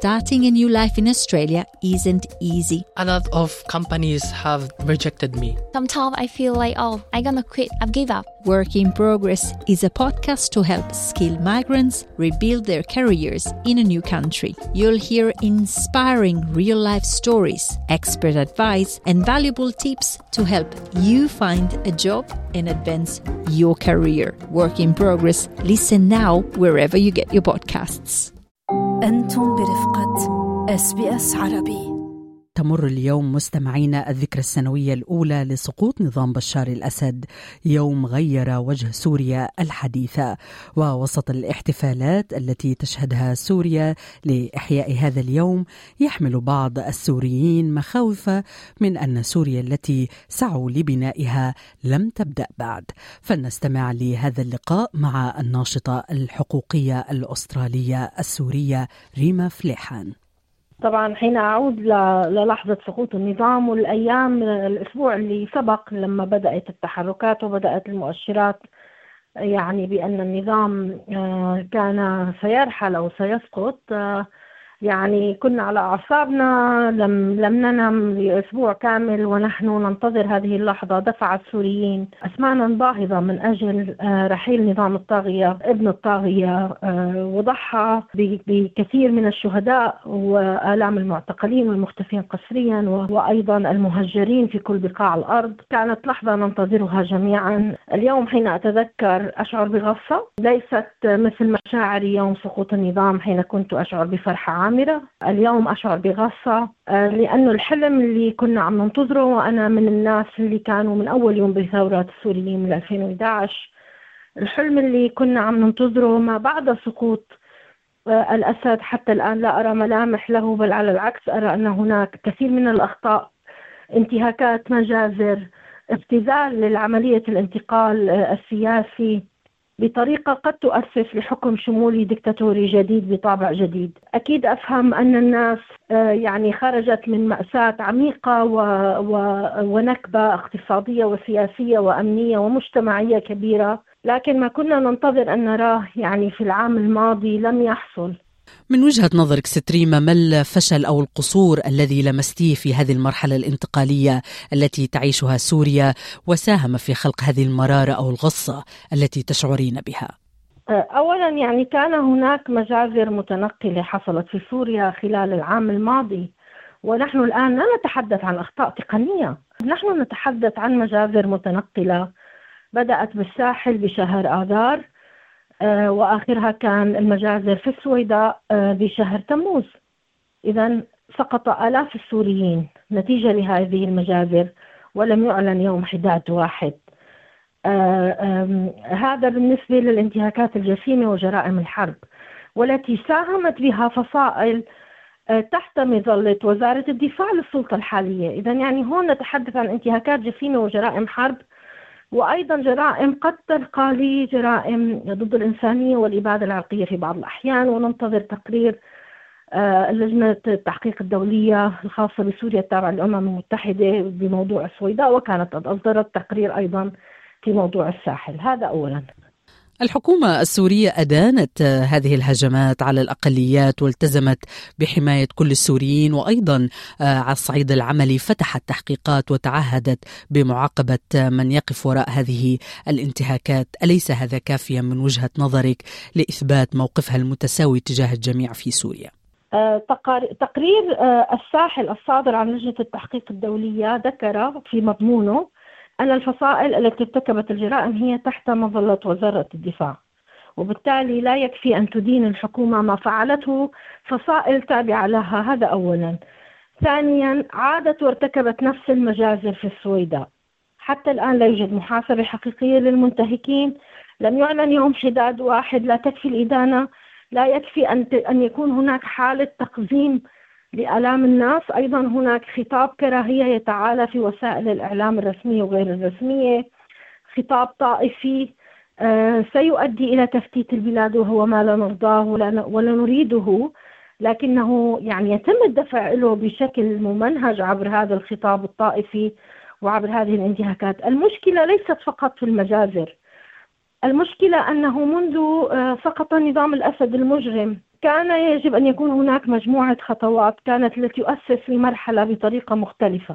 starting a new life in Australia isn't easy. A lot of companies have rejected me. Sometimes I feel like, I'm gonna quit, I've give up. Work in Progress is a podcast to help skilled migrants rebuild their careers in a new country. You'll hear inspiring real-life stories, expert advice, and valuable tips to help you find a job and advance your career. Work in Progress. Listen now wherever you get your podcasts. أنتم برفقة SBS عربي. تمر اليوم مستمعينا الذكرى السنوية الأولى لسقوط نظام بشار الأسد، يوم غير وجه سوريا الحديثة. ووسط الاحتفالات التي تشهدها سوريا لإحياء هذا اليوم، يحمل بعض السوريين مخاوف من أن سوريا التي سعوا لبنائها لم تبدأ بعد. فلنستمع لهذا اللقاء مع الناشطة الحقوقية الأسترالية السورية ريما فليحان. طبعا حين أعود للحظة سقوط النظام والأيام الأسبوع اللي سبق لما بدأت التحركات وبدأت المؤشرات يعني بأن النظام كان سيرحل أو سيسقط، يعني كنا على أعصابنا، لم ننم لأسبوع كامل ونحن ننتظر هذه اللحظة. دفع السوريين أسمانا باهظة من أجل رحيل نظام الطاغية ابن الطاغية، وضحى بكثير من الشهداء وآلام المعتقلين والمختفين قسريا وأيضا المهجرين في كل بقاع الأرض. كانت لحظة ننتظرها جميعا. اليوم حين أتذكر أشعر بغصة، ليست مثل مشاعري يوم سقوط النظام حين كنت أشعر بفرحة عامرة. اليوم أشعر بغصة لأنه الحلم اللي كنا عم ننتظره، وأنا من الناس اللي كانوا من أول يوم بثورة السوريين من 2011، الحلم اللي كنا عم ننتظره ما بعد سقوط الأسد حتى الآن لا أرى ملامح له، بل على العكس أرى أن هناك كثير من الأخطاء، انتهاكات، مجازر، ابتذال للعملية الانتقال السياسي بطريقة قد تؤسس لحكم شمولي ديكتاتوري جديد بطابع جديد. أكيد أفهم أن الناس يعني خرجت من مأساة عميقة ونكبة اقتصادية وسياسية وأمنية ومجتمعية كبيرة، لكن ما كنا ننتظر أن نراه يعني في العام الماضي لم يحصل. من وجهة نظرك ست ريما، ما الفشل أو القصور الذي لمستيه في هذه المرحلة الانتقالية التي تعيشها سوريا وساهم في خلق هذه المرارة أو الغصة التي تشعرين بها؟ أولا يعني كان هناك مجازر متنقلة حصلت في سوريا خلال العام الماضي، ونحن الآن لا نتحدث عن أخطاء تقنية، نحن نتحدث عن مجازر متنقلة بدأت بالساحل بشهر آذار، وآخرها كان المجازر في السويداء بشهر تموز. إذن سقط آلاف السوريين نتيجة لهذه المجازر ولم يعلن يوم حداد واحد. هذا بالنسبة للانتهاكات الجسيمة وجرائم الحرب، والتي ساهمت بها فصائل تحت مظلة وزارة الدفاع للسلطة الحالية. إذن يعني هون نتحدث عن انتهاكات جسيمة وجرائم حرب، وأيضا جرائم قد ترقى لجرائم ضد الإنسانية والإبادة العرقية في بعض الأحيان. وننتظر تقرير لجنة التحقيق الدولية الخاصة بسوريا التابعة للأمم المتحدة بموضوع السويداء، وكانت قد أصدرت تقرير أيضا في موضوع الساحل. هذا أولا. الحكومة السورية أدانت هذه الهجمات على الأقليات والتزمت بحماية كل السوريين، وأيضا على الصعيد العملي فتحت تحقيقات وتعهدت بمعاقبة من يقف وراء هذه الانتهاكات. أليس هذا كافيا من وجهة نظرك لإثبات موقفها المتساوي تجاه الجميع في سوريا؟ تقرير الساحل الصادر عن لجنة التحقيق الدولية ذكر في مضمونه أن الفصائل التي ارتكبت الجرائم هي تحت مظلة وزارة الدفاع، وبالتالي لا يكفي أن تدين الحكومة ما فعلته فصائل تابعة لها. هذا أولا. ثانيا، عادت وارتكبت نفس المجازر في السويداء. حتى الآن لا يوجد محاسبة حقيقية للمنتهكين، لم يعلن يوم حداد واحد. لا تكفي الإدانة، لا يكفي أن يكون هناك حالة تقزيم لآلام الناس. أيضا هناك خطاب كراهية يتعالى في وسائل الإعلام الرسمية وغير الرسمية، خطاب طائفي سيؤدي إلى تفتيت البلاد، وهو ما لا نرضاه ولا نريده، لكنه يعني يتم الدفع له بشكل ممنهج عبر هذا الخطاب الطائفي وعبر هذه الانتهاكات. المشكلة ليست فقط في المجازر، المشكلة أنه منذ سقط نظام الأسد المجرم كان يجب أن يكون هناك مجموعة خطوات كانت التي تؤسس المرحلة بطريقة مختلفة.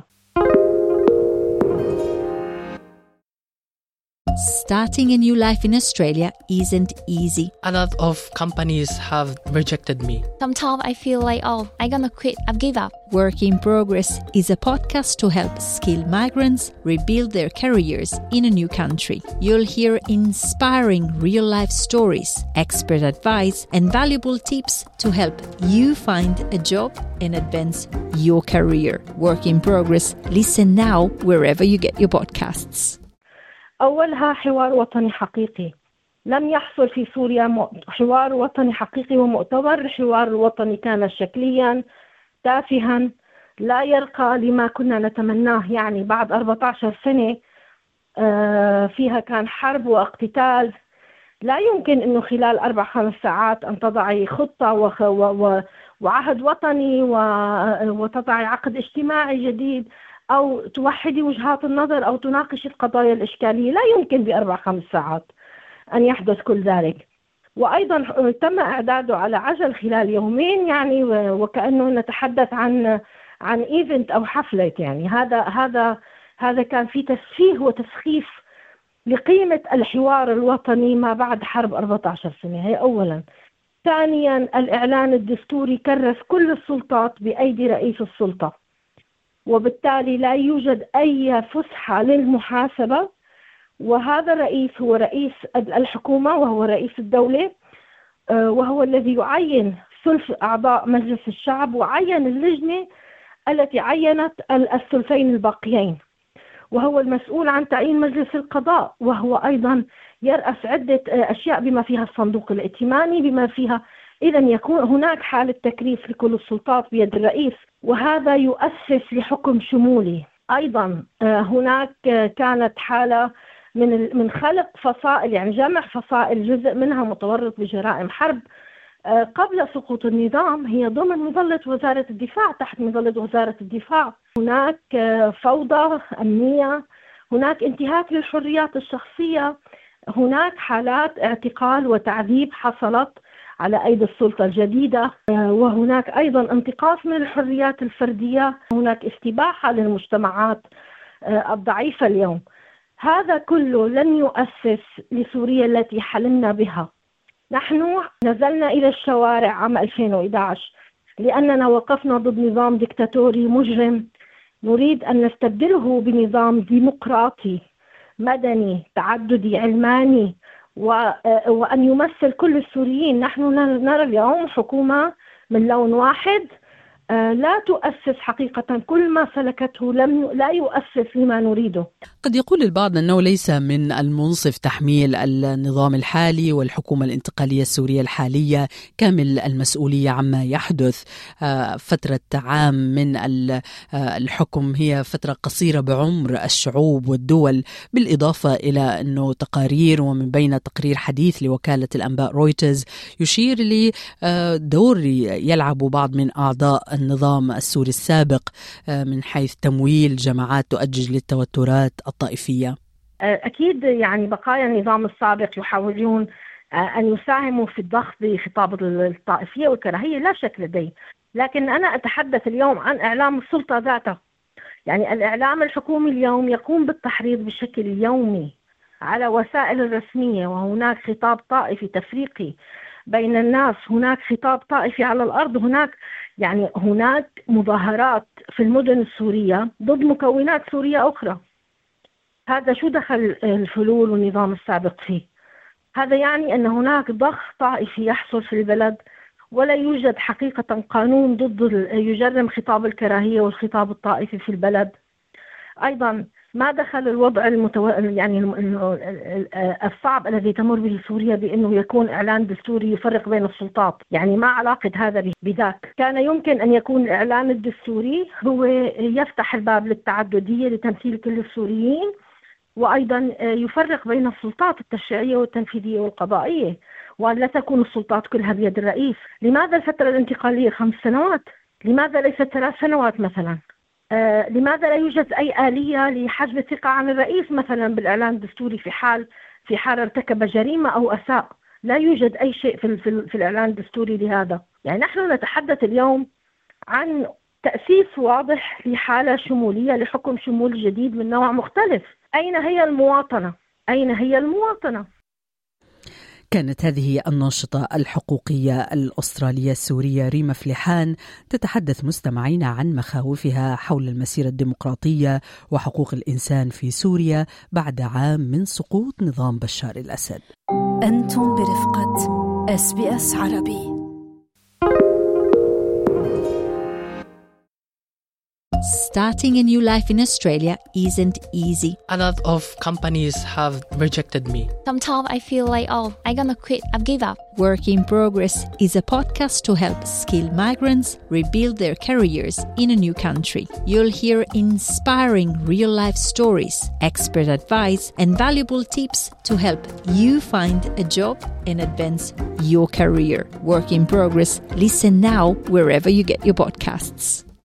Starting a new life in Australia isn't easy. A lot of companies have rejected me. Sometimes I feel like, I'm gonna quit. I've given up. Work in Progress is a podcast to help skilled migrants rebuild their careers in a new country. You'll hear inspiring real-life stories, expert advice, and valuable tips to help you find a job and advance your career. Work in Progress. Listen now wherever you get your podcasts. أولها حوار وطني حقيقي. لم يحصل في سوريا حوار وطني حقيقي ومؤتبر. الحوار الوطني كان شكليا تافها لا يرقى لما كنا نتمناه. يعني بعد 14 سنة فيها كان حرب واقتتال، لا يمكن أنه خلال 4-5 ساعات أن تضعي خطة وعهد وطني وتضعي عقد اجتماعي جديد أو توحدي وجهات النظر أو تناقش القضايا الإشكالية. لا يمكن ب4-5 ساعات أن يحدث كل ذلك. وأيضا تم إعداده على عجل خلال يومين، يعني وكأنه نتحدث عن إيفنت أو حفلة. يعني هذا كان في تسفيه وتسخيف لقيمة الحوار الوطني ما بعد حرب 14 سنة. هي أولا. ثانيا، الإعلان الدستوري كرس كل السلطات بأيدي رئيس السلطة، وبالتالي لا يوجد أي فسحة للمحاسبة. وهذا الرئيس هو رئيس الحكومة وهو رئيس الدولة، وهو الذي يعين ثلث أعضاء مجلس الشعب، وعين اللجنة التي عينت الثلثين الباقيين، وهو المسؤول عن تعيين مجلس القضاء، وهو أيضا يرأس عدة أشياء بما فيها الصندوق الائتماني، بما فيها إذا يكون هناك حالة تكليف لكل السلطات بيد الرئيس، وهذا يؤسس لحكم شمولي. أيضا هناك كانت حالة من خلق فصائل، يعني جمع فصائل جزء منها متورط بجرائم حرب قبل سقوط النظام، هي ضمن مظلة وزارة الدفاع، تحت مظلة وزارة الدفاع. هناك فوضى أمنية، هناك انتهاك للحريات الشخصية، هناك حالات اعتقال وتعذيب حصلت على أيدي السلطة الجديدة، وهناك أيضا انتقاص من الحريات الفردية، هناك استباحة للمجتمعات الضعيفة اليوم. هذا كله لن يؤسس لسوريا التي حلمنا بها. نحن نزلنا إلى الشوارع عام 2011 لأننا وقفنا ضد نظام ديكتاتوري مجرم، نريد أن نستبدله بنظام ديمقراطي مدني تعددي علماني، وأن يمثل كل السوريين. نحن نرى اليوم حكومة من لون واحد لا تؤسس حقيقة كل ما سلكته، لا يؤسس لما نريده. قد يقول البعض أنه ليس من المنصف تحميل النظام الحالي والحكومة الانتقالية السورية الحالية كامل المسؤولية عما يحدث. فترة عام من الحكم هي فترة قصيرة بعمر الشعوب والدول، بالإضافة إلى أنه تقارير، ومن بين تقرير حديث لوكالة الأنباء رويترز يشير لدور يلعب بعض من أعضاء النظام السوري السابق من حيث تمويل جماعات تؤجج للتوترات الطائفية. أكيد يعني بقايا النظام السابق يحاولون أن يساهموا في الضغط بخطاب الطائفية والكراهية، لا شك لدي، لكن أنا أتحدث اليوم عن إعلام السلطة ذاته. يعني الإعلام الحكومي اليوم يقوم بالتحريض بشكل يومي على وسائل الرسمية، وهناك خطاب طائفي تفريقي بين الناس، هناك خطاب طائفي على الأرض، هناك مظاهرات في المدن السورية ضد مكونات سورية أخرى. هذا شو دخل الفلول والنظام السابق فيه؟ هذا يعني أن هناك ضغط طائفي يحصل في البلد، ولا يوجد حقيقة قانون ضد يجرم خطاب الكراهية والخطاب الطائفي في البلد. أيضا ما دخل الوضع الصعب الذي تمر به سوريا بأنه يكون إعلان دستوري يفرق بين السلطات. يعني ما علاقة هذا بذاك؟ كان يمكن أن يكون الإعلان الدستوري هو يفتح الباب للتعددية لتمثيل كل السوريين، وأيضا يفرق بين السلطات التشريعية والتنفيذية والقضائية، وأن لا تكون السلطات كلها بيد الرئيس. لماذا الفترة الانتقالية 5 سنوات؟ لماذا ليست 3 سنوات مثلا؟ لماذا لا يوجد أي آلية لحجب الثقة عن الرئيس مثلا بالإعلان الدستوري في حال ارتكب جريمة أو أساء؟ لا يوجد أي شيء في الإعلان الدستوري لهذا. يعني نحن نتحدث اليوم عن تأسيس واضح لحالة شمولية لحكم شمول جديد من نوع مختلف. أين هي المواطنة؟ أين هي المواطنة؟ كانت هذه الناشطة الحقوقية الأسترالية السورية ريما فليحان تتحدث مستمعين عن مخاوفها حول المسيرة الديمقراطية وحقوق الإنسان في سوريا بعد عام من سقوط نظام بشار الأسد. أنتم برفقة SBS عربي. Starting a new life in Australia isn't easy. A lot of companies have rejected me. Sometimes I feel like, I'm gonna quit. I've give up. Work in Progress is a podcast to help skilled migrants rebuild their careers in a new country. You'll hear inspiring real-life stories, expert advice, and valuable tips to help you find a job and advance your career. Work in Progress. Listen now wherever you get your podcasts.